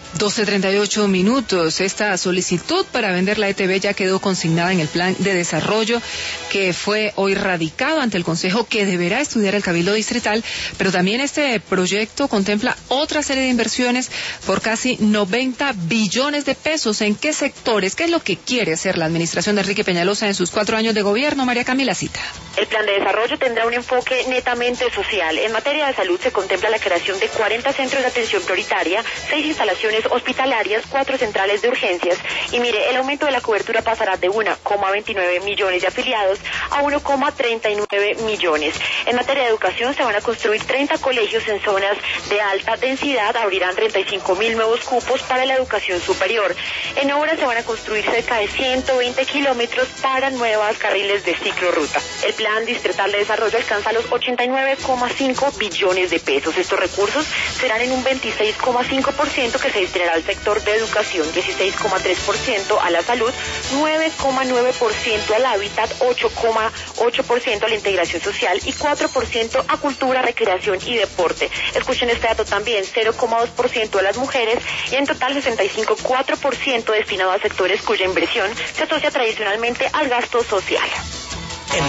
12:38. Esta solicitud para vender la ETB ya quedó consignada en el plan de desarrollo que fue hoy radicado ante el Consejo, que deberá estudiar el Cabildo Distrital, pero también este proyecto contempla otra serie de inversiones por casi 90 billones de pesos. ¿En qué sectores? ¿Qué es lo que quiere hacer la administración de Enrique Peñalosa en sus 4 años de gobierno? María Camila Cita. El plan de desarrollo tendrá un enfoque netamente social. En materia de salud se contempla la creación de 40 centros de atención prioritaria, 6 instalaciones hospitalarias, 4 centrales de urgencias. Y mire, el aumento de la cobertura pasará de 1,29 millones de afiliados a 1,39 millones. En materia de educación se van a construir 30 colegios en zonas de alta densidad, abrirán 35.000 nuevos cupos para la educación superior. En obras se van a construir cerca de 120 kilómetros para nuevas carriles de ciclorruta. El plan distrital de desarrollo alcanza los 89,5 billones de pesos. Estos recursos serán en un 26,5% que se destinará al sector de educación, 16,3% a la salud, 9,9% al hábitat, 8,8% a la integración social y 4% a cultura, recreación y deporte. Escuchen este dato también, 0,2% a las mujeres y en total 65,4% destinado a sectores cuya inversión se asocia tradicionalmente al gasto social.